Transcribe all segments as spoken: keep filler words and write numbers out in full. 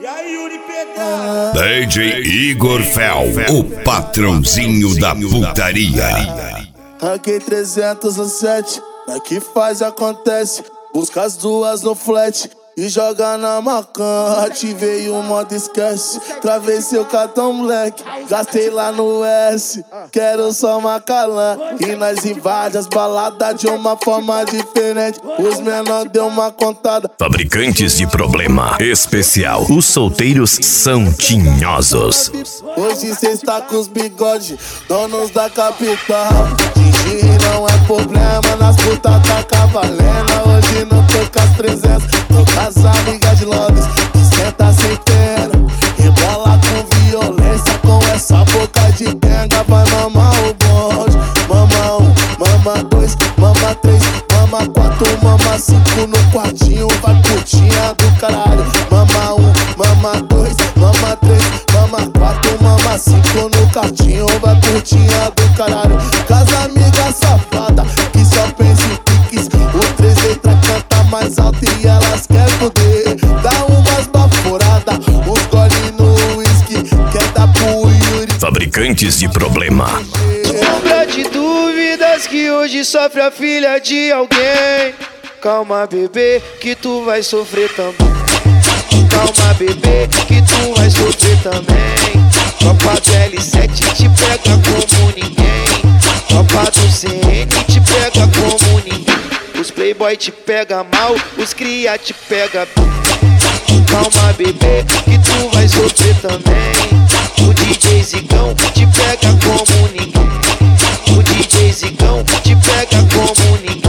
E aí, Yuri Pedra? D J Igor Fel, o patrãozinho da putaria. Ranquei trezentos e sete, daqui faz acontece. Busca as duas no flat e joga na macan. Ativei o modo esquece, travei seu cartão moleque. Gastei lá no S, quero só Macalã. E nós invade as baladas de uma forma diferente. Os menor deu uma contada. Fabricantes de problema especial, os solteiros são tinhosos. Hoje cê está com os bigodes, donos da capital. Gigi não é problema, nas putas tá cavalena. Hoje não tô com as trezentas, tô com as amigas de Londres. Senta sem pena, rebola com violência. Com essa boca de benga vai mamar o bonde. Mama um, mama dois, mama três, mama quatro, mama cinco no quartinho. Vai putinha do caralho. Mama um, mama dois, mama três, mama quatro, mama cinco no quartinho. Vai putinha do caralho. Casa amiga safada que só pensa em piques. O três letra canta mais alto e elas querem poder. Dá umas baforadas, uns gole no whisky. Quer dar pro Yuri. Fabricantes de problema. Sombra de dúvidas que hoje sofre a filha de alguém. Calma, bebê, que tu vai sofrer também. Calma, bebê, que tu vai sofrer também. Tropa do L sete te pega como ninguém. Tropa do C N te pega como ninguém. Os playboy te pega mal, os cria te pega bem. Calma, bebê, que tu vai sofrer também. O D J Zigão te pega como ninguém. O D J Zigão te pega como ninguém.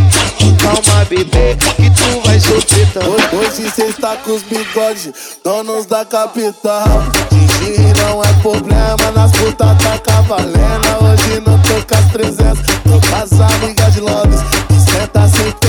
Calma, bebê, que tu vai sofrer também. Hoje cê está com os bigodes, donos da capital. Gigi não é problema, nas putas tá cavalena. Hoje não tô com as trezentas, tô com as amigas de Londres. Senta sem